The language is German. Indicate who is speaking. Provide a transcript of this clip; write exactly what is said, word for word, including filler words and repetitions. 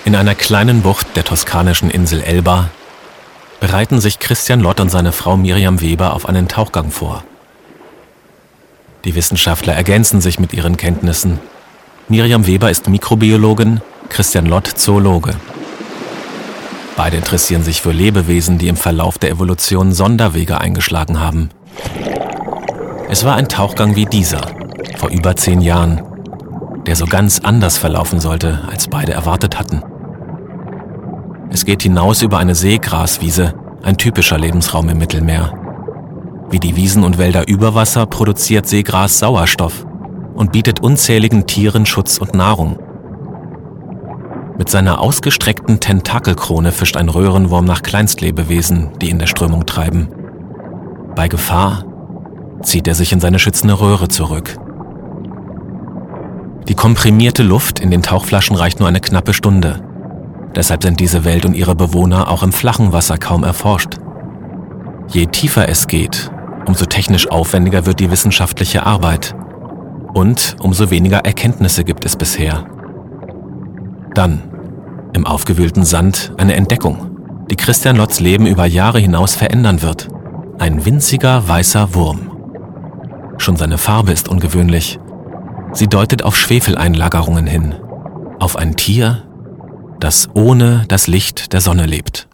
Speaker 1: In einer kleinen Bucht der toskanischen Insel Elba bereiten sich Christian Lott und seine Frau Miriam Weber auf einen Tauchgang vor. Die Wissenschaftler ergänzen sich mit ihren Kenntnissen. Miriam Weber ist Mikrobiologin, Christian Lott Zoologe. Beide interessieren sich für Lebewesen, die im Verlauf der Evolution Sonderwege eingeschlagen haben. Es war ein Tauchgang wie dieser, vor über zehn Jahren, der so ganz anders verlaufen sollte, als beide erwartet hatten. Es geht hinaus über eine Seegraswiese, ein typischer Lebensraum im Mittelmeer. Wie die Wiesen und Wälder über Wasser produziert Seegras Sauerstoff und bietet unzähligen Tieren Schutz und Nahrung. Mit seiner ausgestreckten Tentakelkrone fischt ein Röhrenwurm nach Kleinstlebewesen, die in der Strömung treiben. Bei Gefahr zieht er sich in seine schützende Röhre zurück. Die komprimierte Luft in den Tauchflaschen reicht nur eine knappe Stunde. Deshalb sind diese Welt und ihre Bewohner auch im flachen Wasser kaum erforscht. Je tiefer es geht, umso technisch aufwendiger wird die wissenschaftliche Arbeit. Und umso weniger Erkenntnisse gibt es bisher. Dann, im aufgewühlten Sand, eine Entdeckung, die Christian Lotts Leben über Jahre hinaus verändern wird. Ein winziger weißer Wurm. Schon seine Farbe ist ungewöhnlich. Sie deutet auf Schwefeleinlagerungen hin. Auf ein Tier, das ohne das Licht der Sonne lebt.